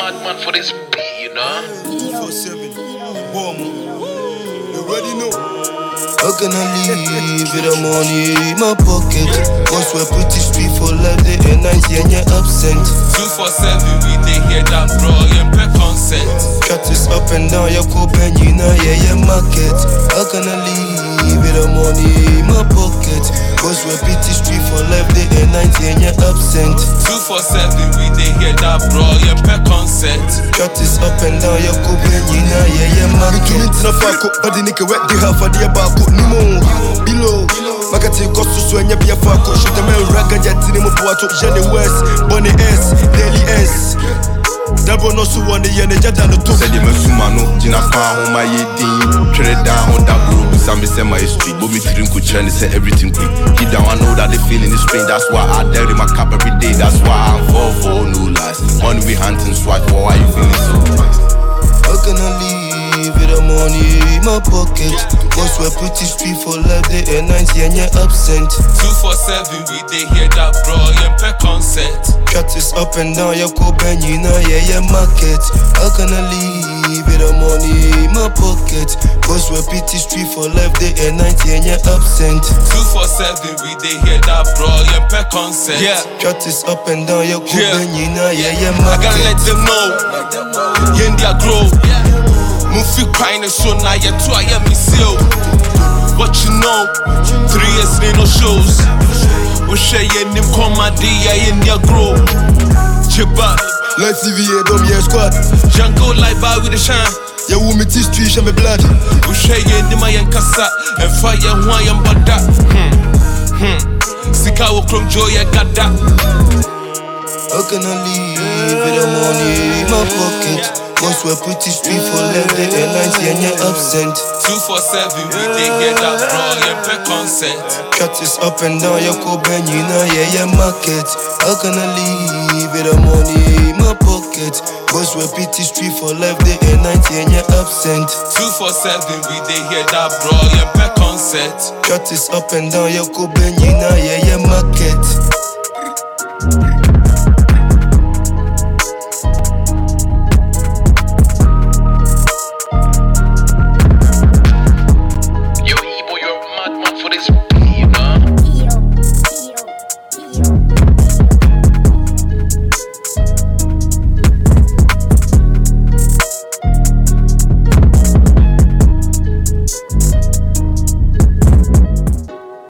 madman for this beat, you know. 247, boom. You already know. How can I live with the money in my pocket? Cause we're pretty street for life, day and night, and you're absent. 247, we dey hear that, bro, you pay consent. Cut this up and down, your cope and you know, yeah, market. How can I live with the money in my pocket? Cause we're pretty street for life, day and night, and you're absent. 247, we dey hear that, bro, you pay consent. Cut this up and down, your cope and you know, yeah, market. But the nigga wet the half of the about Nimo below. Makati cost to swing your fako. Shoot a man raga jet in the Puato, Jenny West, Bonnie S, Daily S. Double no so one the yen, Jatan to Said you Sumano, Gina Pound, my year, trade down on that group. Some say my street, but me drink with Chinese, say everything quick. Deep down, I know that they feeling is pain. That's why I dare in my cap every day. That's why I'm for no lies. Money we hunting, swipe, why you feeling so nice? How can I live with the money in my pocket? Cause we're pretty street for life, day and night, and you're absent. 247, we dey hear that, bro, you pay consent. Cut this up and down, your cope and you know, yeah, market. How can I live with the money in my pocket? Cause we're pretty street for life, day and night, and you're absent. 247, we dey hear that, bro, you pay consent. Yeah. Cut this up and down, your cope and you know, yeah, I market. gotta let them know, yeah, they grow. Mufi crying and so now you two I am seal. What you know, 3 years in no shows. We share your name come my day in your grow. Chiba, Let's see VA, don't be a squad. Jango like by with the shine. Yeah, woman, this street, show me blood. We share your name and kasa and fire why I'm bada. Sika wo krom joy I got that. How can I live with the money in my pocket? Cause we're pretty street for life, day and night, and you're absent. 247, we dey hear that, bro, you pay consent. Cut this up and down, your cope and you know, yeah, market. How can I live with the money in my pocket? Cause we're pretty street for life, day and night, and you're absent. 247, we dey hear that, bro, you pay consent. Cut this up and down, your cope and you know, yeah, market.